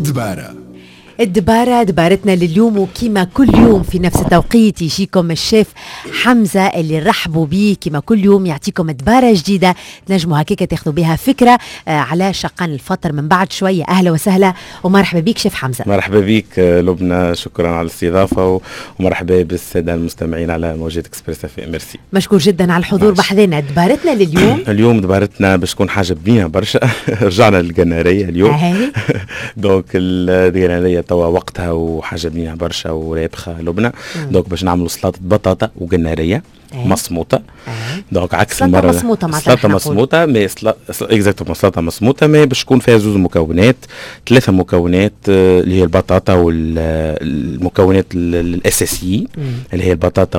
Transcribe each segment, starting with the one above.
دبارتنا لليوم، وكما كل يوم في نفس التوقيت يجيكم الشيف حمزة اللي رحبوا بيه كما كل يوم، يعطيكم دبارة جديدة تنجموا هكاك تاخذوا بها فكرة على شقان الفطر من بعد شوية. أهلا وسهلا ومرحبا بيك شيف حمزة. مرحبا بيك لبنى، شكرا على الاستضافة ومرحبا بالسادة المستمعين على موجة اكسبريس اف ام. ميرسي، مشكور جدا على الحضور بحذنا. دبارتنا لليوم اليوم دبارتنا باش تكون حاجة بنينة برشا. رجعنا للجنارية اليوم. دونك الجنارية توا وقتها وحاجة بنينة برشا ورابخة لبنى. دونك باش نعملوا سلطة بطاطا وجنارية مصموطة. دونك عكس المرة سلطة مصموطة مي اكزاكتومون سلطة مصموطة مي باش تكون فيها زوز مكونات، ثلاثة مكونات اللي هي البطاطا والمكونات الأساسيين اللي هي البطاطا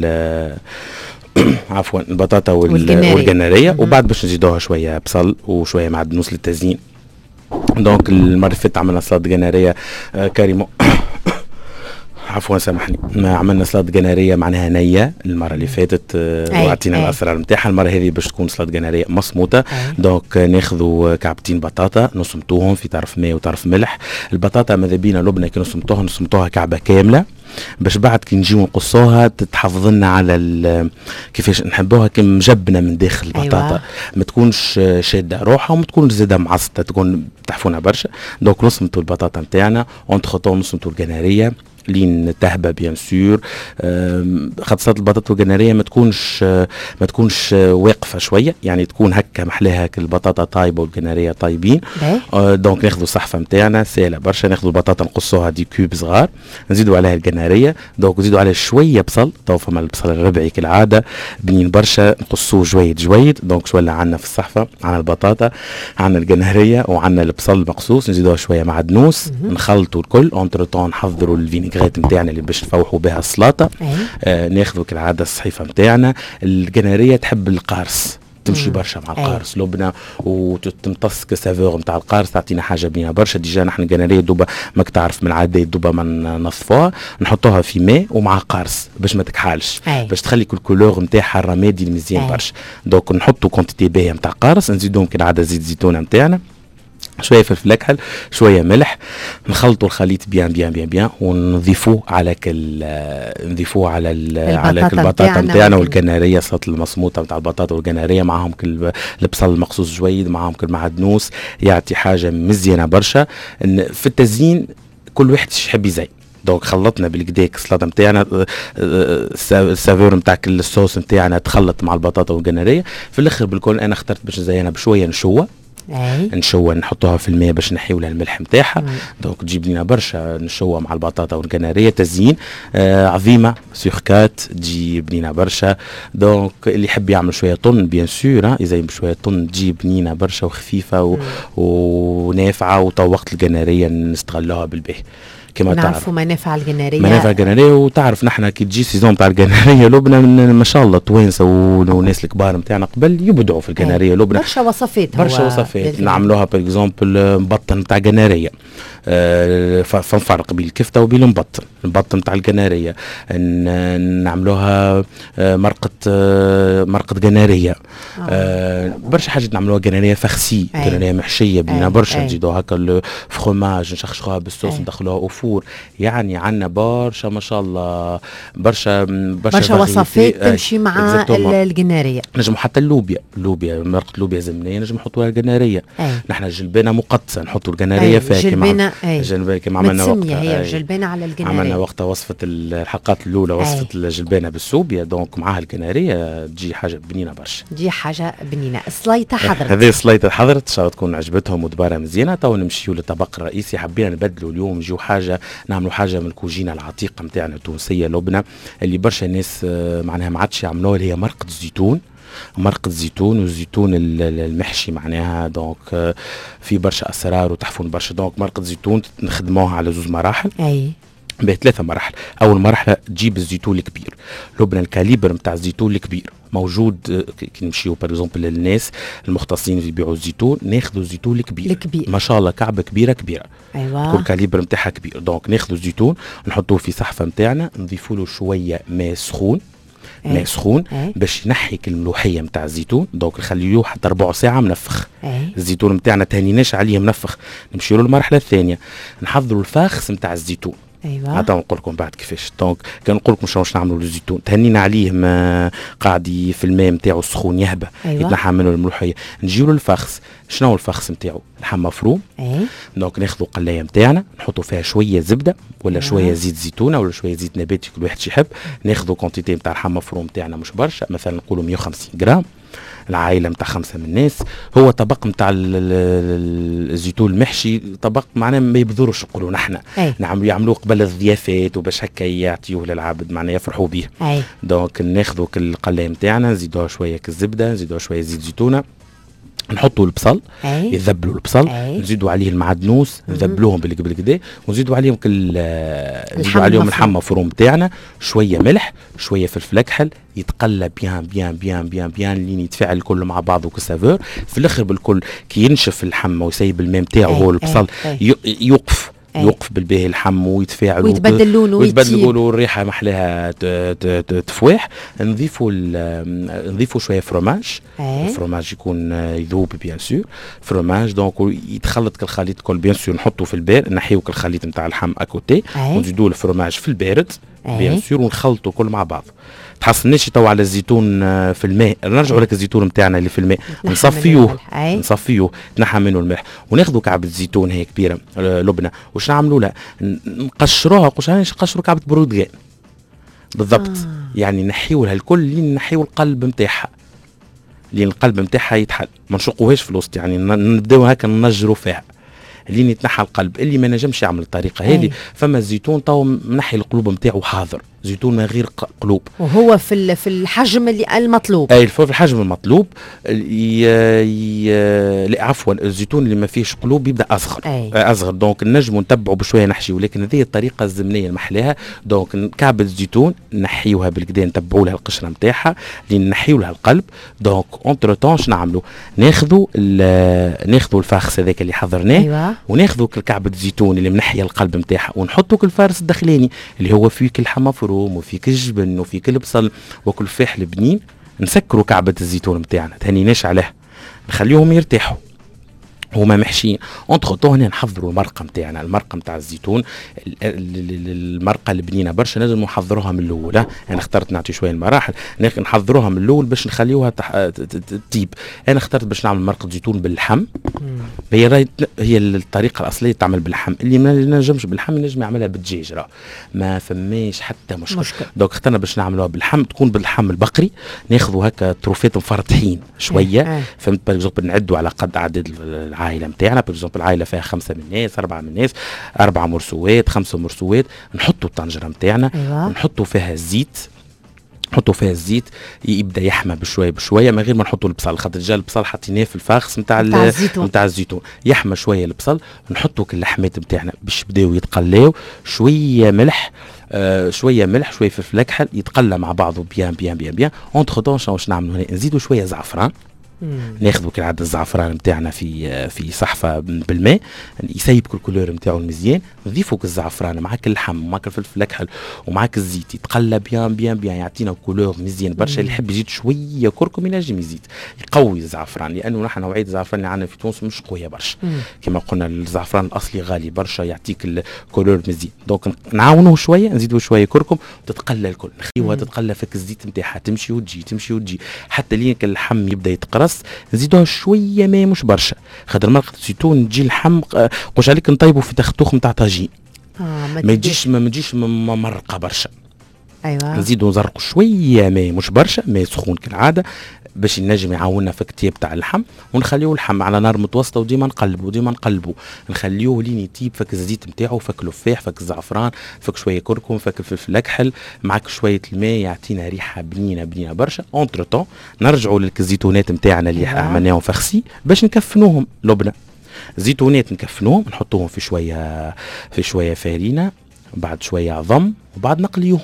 عفوا البطاطا والجنارية. وبعد باش نزيدوها شوية بصل وشوية معدنوس للتزيين. دونك المرة اللي فاتت عملنا سلطة جنارية كاريمو عفوا سامحني، ما عملنا سلطة جنارية معناها نية المرة اللي فاتت وعطينا الأسرار متاعها. المرة هذه باش تكون سلطة جنارية مصموطة. دونك ناخذوا كعبتين بطاطا نصمتوهم في طرف ماء وطرف ملح. البطاطا ماذا بينا لبنى كي نصمتوها كعبة كاملة باش بعد كي نجيو نقصوها تتحفظ لنا على كيفاش نحبوها كي مجبنه من داخل البطاطا. ما تكونش شاده روحها وما تكونش زاده معصته، تكون تحفونها برشا. دونك نصمتوا البطاطا نتاعنا اونتخ طون، نصمتوا الجناريه لين تهبه بيان سور. خاطر سلطه البطاطا والجناريه ما تكونش واقفه شويه، يعني تكون هكا محلاها البطاطا طايبه والجناريه طايبين. دونك ناخذوا صحفه نتاعنا سهله برشا، ناخذوا البطاطا نقصوها دي كوب صغار، نزيدوا عليها الجناريه. دونك نزيدوا عليها شويه بصل، تو فما البصل الربعي كالعاده بنين برشا، نقصوه جويد. دونك شو اللي عندنا في الصحفه؟ عندنا البطاطا، عندنا الجناريه، وعندنا البصل المقصوص. نزيدوها شويه معدنوس، نخلطوا الكل. اونتر طون نحضروا الفينيغريت نتاعنا اللي باش نفوحوا بها السلطه. ناخذوا كالعاده الصحيفه نتاعنا. الجناريه تحب القارص، تمشي برشا مع القارص لبنى وتمتص كسافور نتاع القارص، تعطينا حاجه بنينه برشا. ديجا نحن الجناريه دوبا ماك تعرف من العادات دوبا ما نصفوها، نحطوها في ماء ومع قارص باش ما تكحالش، باش تخلي كل كولور نتاعها الرمادي المزيان برشا. دونك نحطوا كونتيتي باهيه نتاع قارص، نزيدوهم كالعاده زيت زيتون نتاعنا، شويه فلفل اكحل، شويه ملح. نخلطوا الخليط بيان ونضيفوه على البطاطا نتاعنا والجناريه. سلطه المصموطه نتاع البطاطا والجناريه معاهم كل البصل المقصوص جويد، معاهم كل معدنوس، يعطي حاجه مزيانه برشا. في التزيين كل واحد يحب يزين. دونك خلطنا بالكداك السلطه نتاعنا، السافور نتاع الصوص نتاعنا تخلط مع البطاطا والجناريه. في الاخر بالكل انا اخترت باش نزينها بشويه نشوى نحطوها في الماء باش نحيو لها الملح نتاعها. دونك تجيب لنا برشا نشوى مع البطاطا والجناريه تزيين عظيمه سيركات، تجيب لنا برشا. دونك اللي يحب يعمل شويه طن بيان سور يزين بشويه طن، تجيب لنا برشا وخفيفه ونافعه. وطو وقت الجناريه نستغلوها بالباهي كما نعرفوا منافع الجناريه. منافع الجناريه، وتعرف نحن كي تجي سيزون تاع الجناريه لبنى ما شاء الله توانسه والناس الكبار نتاعنا قبل يبدعوا في الجناريه لبنى. برشا وصفات نعملوها باغ اكزومبل مبطن نتاع جناريه. فنفرق بين الكفته وبين المبطن نتاع الجناريه. نعملوها مرقه جناريه. برشا حاجات نعملوها جناريه فخسي، جناريه محشيه بينا برشا. نزيدوا هكا الفخوماج نشخشوها بالصوص ندخلوها اوفور. يعني عندنا برشا ما شاء الله برشا وصفات تمشي مع الجناريه. نجم حتى اللوبيا مرقه لوبيا زمنيه نجم نحطوها الجناريه. نحن الجلبانه مقدسه نحطوا الجناريه فيها جلبانه كما عملنا وقتها. هي الجلبانه على الجناريه عملنا وقتها وصفه الحلقات الاولى وصفه الجلبانه بالسوبيا. دونك معها الجناريه تجي حاجه بنينه برشا، تجي حاجه بنينه. السليطه حضرت، هذه السليطه حضرت ان شاء الله تكون عجبتهم ودباره مزيانه. تو نمشيو للطبق الرئيسي. حبينا نبدلوا اليوم، نجيو حاجه نعملوا حاجه من الكوجينه العتيقه نتاعنا التونسيه لبنى اللي برشا الناس معناها ما عادش يعملوها، اللي هي مرقه الزيتون والزيتون المحشي معناها. دونك في برشا اسرار وتحفون برشا. دونك مرقه زيتون نخدموها على زوز مراحل، بثلاثه مراحل. اول مرحله تجيب الزيتون الكبير لبنى، الكاليبر نتاع الزيتون الكبير موجود. كي نمشيو باغ اكزومبل للناس المختصين اللي يبيعوا الزيتون، ناخذوا الزيتون الكبير ما شاء الله كعبه كبيره كل كاليبر نتاعها كبير. دونك ناخذوا الزيتون نحطوه في صحفه نتاعنا، نضيفوا له شويه ماء سخون ماء سخون باش ينحيك الملوحيه نتاع الزيتون. دونك نخليوه حتى 4 ساعه منفخ. الزيتون نتاعنا تهنيناش عليه منفخ، نمشيو للمرحله الثانيه نحضروا الفاخس نتاع الزيتون. ايوه هذا نقول لكم بعد كيفاش. دونك كان نقول لكم شنو نعملوا للزيتون، تهنينا عليه ما قاعد في الماء نتاعو السخون يهبى. يتنحى منه الملوحيه، نجيو للفخس. شنو هو الفخس نتاعو؟ لحم مفروم. دونك ناخذوا قلايه نتاعنا نحطوا فيها شويه زبده ولا شويه زيت زيتونه ولا شويه زيت نباتي كل واحد يحب. ناخذوا كونتيتي نتاع لحم مفروم نتاعنا مش برشا، مثلا نقولوا 150 غرام. العائله نتاع 5 من الناس. هو طبق نتاع الزيتون المحشي طبق معناه ما يبذروش نقولوا نحن يعملوه قبل الضيافات وباش هكا يعطيوه للعبد معناه يفرحوا به. دونك ناخذوا القلايه نتاعنا نزيدوها شويه كالزبده، نزيدوها شويه زيت زيتونه، نحطوا البصل يذبلوا البصل، نزيدوا عليه المعدنوس نذبلوهم بالكدا، ونزيدوا عليهم نزيدوا عليهم اللحم مفروم تاعنا، شويه ملح شويه فلفل اكحل، يتقلى بيان بيان بيان بيان بيان لين يتفاعل الكل مع بعضه كسافور. في الاخر بالكل كي ينشف اللحم ويسيب الماء نتاعو هو البصل يوقف بالباهي اللحم ويتفاعل ويتبدل لونه ويتبدل والريحه محلاها تفواح. نضيفوا شويه فرماج. الفرماج يكون يذوب بيان سور فرماج. دونك يتخلط كالخليط كل بيان سور نحطه في البارد، نحيو كالخليط نتاع اللحم اكوتي ونزيدوا الفرماج في البارد بيان سور ونخلطوا كل مع بعض. تحصلناش تو على الزيتون في الماء، نرجعوا لك الزيتون نتاعنا اللي في الماء نصفيوه نحى منه الملح، وناخذوا كعبه زيتون هي كبيره لبنه. واش نعملوا لها؟ نقشروها. نقشروا كعبه برودقان بالضبط. يعني نحيو لها الكل لين نحيو القلب نتاعها، لين القلب نتاعها يتحل، ما نشقوهاش في الوسط. يعني نبداو هكا ننجروا فيها لين يتنحى القلب. اللي ما نجمش يعمل الطريقه هذه فما الزيتون تو منحي القلوب نتاعو حاضر، زيتون من غير قلوب، وهو في الحجم اللي المطلوب. في الحجم المطلوب. لا عفوا، الزيتون اللي ما فيش قلوب يبدا اصغر. دونك نجموا نتبعوا بشويه نحشي، ولكن هذه الطريقه الزمنيه المحلاها. دونك كعبه الزيتون نحيوها بالكدا، نتبعوا لها القشره نتاعها لين نحيوا لها القلب. دونك اونتر طون شنو نعملوا؟ ناخذوا الفاخس هذاك اللي حضرناه وناخذوا كعبه الزيتون اللي منحيه القلب نتاعها ونحطوا الفارس الداخلاني اللي هو فيه اللحم مفروم وفيك الجبن وفيك البصل وكل فاحل بنين. نسكروا كعبة الزيتون نتاعنا، تهنيناش عليها، نخليهم يرتاحوا هما محشيين. اونتخ طون هنا نحضروا المرقه نتاعنا، المرقه نتاع الزيتون. المرقه البنينه برشا لازم نحضروها من الاول. انا اخترت نعطي شويه المراحل، نحضروها من الاول باش نخليوها تطيب. انا اخترت باش نعمل مرقه زيتون باللحم. هي الطريقه الاصليه تعمل باللحم. اللي ما نجمش باللحم ينجم يعملها بالدجاج، راه ما فماش حتى مشكل. دونك اخترنا باش نعملوها باللحم، تكون باللحم البقري. ناخذوا هكا طروفات مفرطحين شويه، فهمت؟ باغ نعدوا على قد عدد العائله نتاعنا. باغ العائله فيها 5 من الناس، 4 من الناس، 4 مرسوات، 5 مرسوات. نحطوا الطنجره نتاعنا ونحطوا فيها الزيت، يبدا يحمى بشويه بشويه من غير ما نحطوا البصل، خاطر جا البصل حطيناه في الفاخس نتاع الزيتون. يحمى شويه البصل، نحطوا اللحمات نتاعنا باش يبداو يتقلاو. شويه ملح شويه فلفل اكحل، يتقلى مع بعضه بيان بيان بيان بيان. اونتخ طون واش نعملوا هنا؟ نزيدوا شويه زعفران. ناخذوا كالعاده الزعفران نتاعنا في صحفه بالماء يسيب كل كولور نتاعو المزيان. نضيفوا الزعفران معاك اللحم ومعاك الفلفل الاكحل ومعاك الزيت، يتقلى بيان بيان بيان، يعطينا كولور مزيان برشا. اللي يحب يزيد شويه كركم ينجم يزيد، يقوي الزعفران، لانه نحن نوعيه الزعفران اللي عندنا في تونس مش قويه برشا. كما قلنا الزعفران الاصلي غالي برشا، يعطيك الكولور مزيان. دونك نعاونوه شويه، نزيدوا شويه كركم وتتقلى الكل، نخليوها تتقلى فك الزيت نتاعها، تمشي وتجي حتى لين اللحم يبدا يتقرص. نزيدوها شويه ماء مش برشا، خاطر مرقه الزيتون تجي اللحم قوش عليك نطيبوا في تختوخ نتاع طاجين. ما تجيش مرقه برشا. نزيدوا نزرقوا شويه ماء مش برشا، ماء سخون كالعاده باش ينجم يعاوننا في الكتيب تاع اللحم. ونخليوه اللحم على نار متوسطه وديما نقلبوا نخليوه لين يطيب فك الزيت نتاعو، فك اللفاح، فك الزعفران، فك شويه كركم، فك الفلفل الاكحل، معك شويه الماء، يعطينا ريحه بنينه برشا. اونتر طون نرجعوا للزيتونات نتاعنا اللي عملناهم فخسي باش نكفنوهم لبنه. زيتونات نكفنوهم، نحطوهم في شويه فارينه، بعد شويه عظم، وبعد نقليوهم.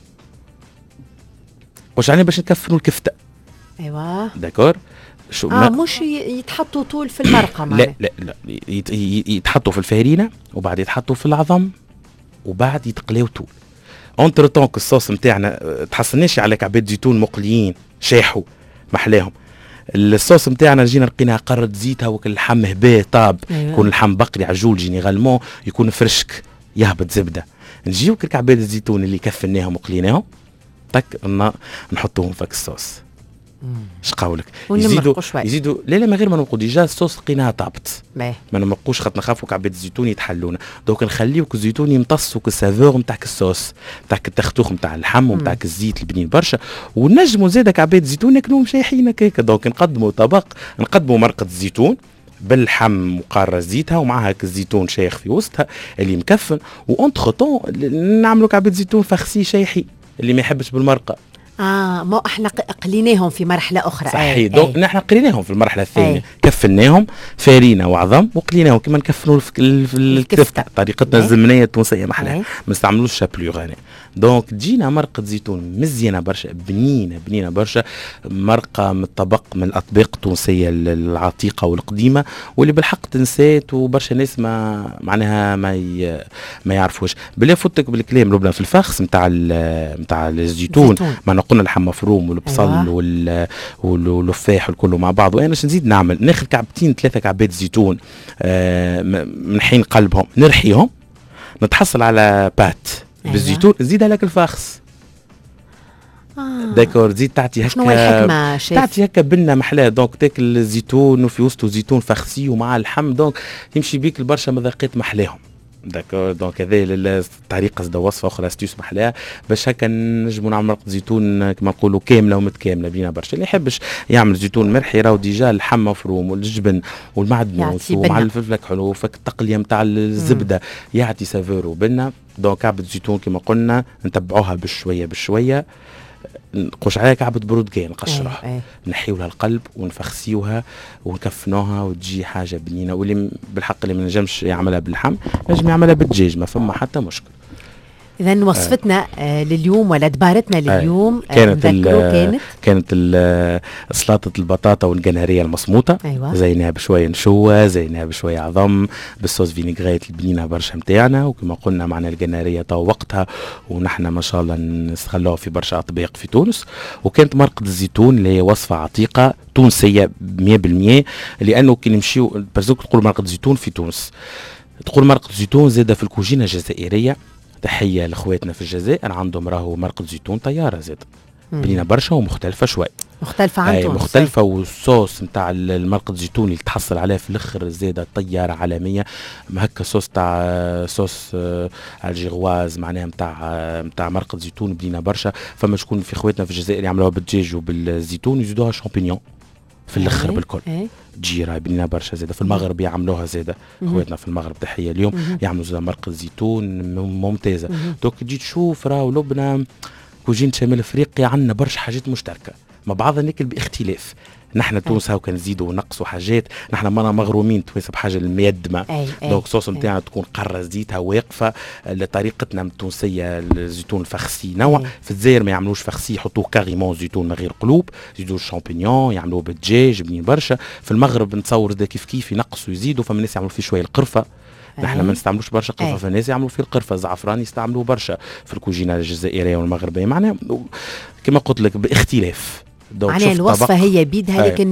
واش يعني باش نكفنوا الكفته؟ داكور. مش يتحطوا طول في المرقه لا يتحطوا في الفارينه، وبعد يتحطوا في العظم، وبعد يتقلاو طول. اونتر طونك الصوص نتاعنا تحصلناش على كعبات زيتون مقليين شاحوا محلاهم. الصوص نتاعنا جينا لقينا قرة زيتها وكل اللحم هباه طاب. أيوة. يكون اللحم بقري عجول جينيرالمون يكون فرشك يهبط زبده. نجيو كعبات الزيتون اللي كفناهم وقليناهم تك نحطوهم فك الصوص. اش قولك يزيدوا لا من غير ما نقول ديجا الصوص لقيناها طابت ما نمرقوش خاطر نخافوا كعبات الزيتون يتحلونا. دونك نخليوك الزيتون يمتصوا السافور نتاعك الصوص نتاعك التختوخ نتاع اللحم ونتاعك الزيت البنين برشا. ونجموا زاده كعبات الزيتون ناكلوهم شايحين هكاك. دونك نقدموا طبق نقدموا مرقه الزيتون باللحم وقارة زيتها ومعها الزيتون شايخ في وسطها اللي مكفن. وانتخ طون نعملوا كعبات زيتون فخسي شايحي اللي ما يحبش بالمرقه. ما احنا قليناهم في مرحله اخرى. صحيح. دونك نحن قليناهم في المرحله الثانيه. كفناهم فارينا وعظم وقليناهم كما نكفنوا في الكفته طريقتنا الزمنيه التونسيه محلاها ما نستعملوش شابلو غاني. دونك تجينا مرقه زيتون مزيانه برشا بنينه برشا. مرقه من طبق من الاطباق التونسيه العتيقه والقديمه واللي بالحق تنسات وبرشا ناس معناها ما يعرفوش. بلا فوتك بالكلام لبنى في الفخس نتاع الزيتون ما قلنا اللحم مفروم والبصل واللفاح والكله مع بعض. وانا نزيد ناخذ كعبتين 3 كعبات زيتون من حين قلبهم نرحيهم نتحصل على بات بالزيتون نزيدها لك الفخس. داكور زيد تعطي هكا شنو الحكمه شيف؟ تعطي هكا بنه محلاه. دونك تاكل الزيتون وفي وسطه زيتون فخسي ومع اللحم دونك يمشي بيك البرشا مذاقات محلاهم. داكور. دونك هذه الطريقه زاد وصفه اخرى استيوس محلاها باش هكا نجموا نعمل مرقه زيتون كما نقولوا كامله ومتكامله بينا برشا. اللي يحبش يعمل زيتون مرحي راهو ديجا اللحم مفروم والجبن والمعدنوس ومع الفلفل الحلو فك التقليه نتاع الزبده يعطي سافور وبنه. دونك كعبه زيتون كما قلنا نتبعوها بشويه نقوش عليها كعبة برودقان نقشرها نحيو لها القلب ونفخسيوها ونكفنوها وتجي حاجة بنينة. واللي بالحق اللي ما نجمش يعملها باللحم نجم يعملها بالدجاج ما فما حتى مشكل. إذن وصفتنا لليوم ولا دبارتنا لليوم كانت سلطة البطاطا والجنارية المصموطة. أيوة. زيناها بشوية نشوة زيناها بشوية عظم بالصوص فينيغريت البنينة برشا متاعنا. وكما قلنا معنا الجنارية تو وقتها ونحن ما شاء الله نستغلوها في برشا أطباق في تونس. وكانت مرقة الزيتون اللي هي وصفة عتيقة تونسية 100% لأنه كي نمشيو برزوك تقول مرقة زيتون في تونس تقول مرقة زيتون زادة في الكوجينة الجزائرية. تحية لأخواتنا في الجزائر عندهم راهو مرقة زيتون طيارة زاد بنينة برشا ومختلفة شوي مختلفة عن تونس مختلفة. والصوص نتاع المرقة زيتون اللي تحصل عليه في الاخر زادة طيارة عالمية. هكا صوص تاع صوص الجيغواز معناها نتاع مرقة زيتون بنينة برشا. فما شكون في اخواتنا في الجزائر يعملوها بالدجاج وبالزيتون يزيدوها شامبينيون في الاخر بالكل. جيرة بنينة برشا زادة. في المغرب يعملوها زادة اخواتنا في المغرب تحية اليوم يعملوا زادة مرقة زيتون ممتازة. دوك تجي تشوف راهو لبنى كوجين شمال افريقيا عندنا برشا حاجات مشتركة مع بعضها ناكل باختلاف. نحن تونس هاو كان نزيدوا ونقصوا حاجات. نحن مانا مغرومين تونس بحاجه الميدمه. دونك صوص نتاعنا تكون قاره زيتها واقفه لطريقتنا التونسيه. الزيتون الفخسي نوع في الجزائر ما يعملوش فخسي يحطوه كاريمون زيتون من غير قلوب يزيدوا الشامبينيون يعملوه بالدجاج بنين برشا. في المغرب نتصور ده كيف ينقصوا يزيدوا. فما الناس يعملوا فيه شويه القرفه نحن ما نستعملوش برشا قرفه. فالناس يعملوا فيه القرفه الزعفران يستعملوه برشا في الكوجينه الجزائريه والمغربيه معناها كما قلت لك باختلاف. معناها الوصفة هي بيدها لكن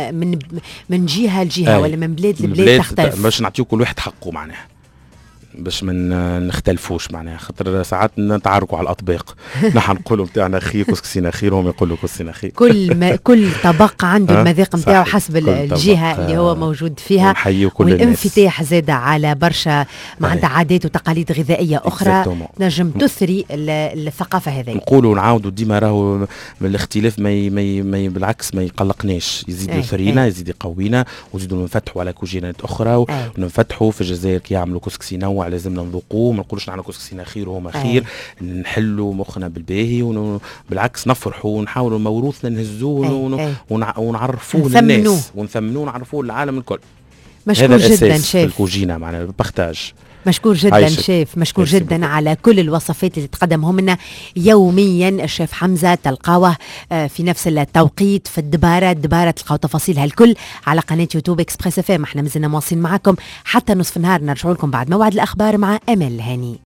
من جهة لجهة ولا من بلاد لبلاد تختلف. باش نعطيو كل واحد حقه معناها باش ما نختلفوش معناها خاطر ساعات نتعاركوا على الاطباق. نحن نقولوا نتاعنا خير كسكسينا خير هم يقولوا كسكسينا خير. كل طبق عنده المذاق نتاعو حسب الجهه اللي هو موجود فيها. والانفتاح زاد على برشا معناتها عادات وتقاليد غذائيه اخرى نجم تثري الثقافه هذه. نقولوا ونعاودوا ديما راهو من الاختلاف ما بالعكس ما يقلقناش يزيد يثرينا يزيد يقوينا ويزيدوا نفتحوا على كوجينات اخرى ونفتحوا في الجزائر كي يعملوا كسكسينا لازمنا نذوقوه. ما نقولوش نحن كسكسينا خير وهما خير. نحلوا مخنا بالباهي وبالعكس نفرحوا ونحاولوا موروثنا نهزوه ونعرفوه للناس ونثمنوه ونعرفوه للعالم الكل. مشكور جدا شيف. في الكوجينه معنا البختاج. مشكور جدا شيف. مشكور جدا على كل الوصفات اللي تقدمهم لنا يوميا. الشيف حمزة تلقاوه في نفس التوقيت في الدبارة تلقاو تفاصيلها الكل على قناة يوتيوب إكسبريس FM. احنا مازلنا مواصلين معكم حتى نصف النهار. نرجع لكم بعد موعد الأخبار مع أمل هاني.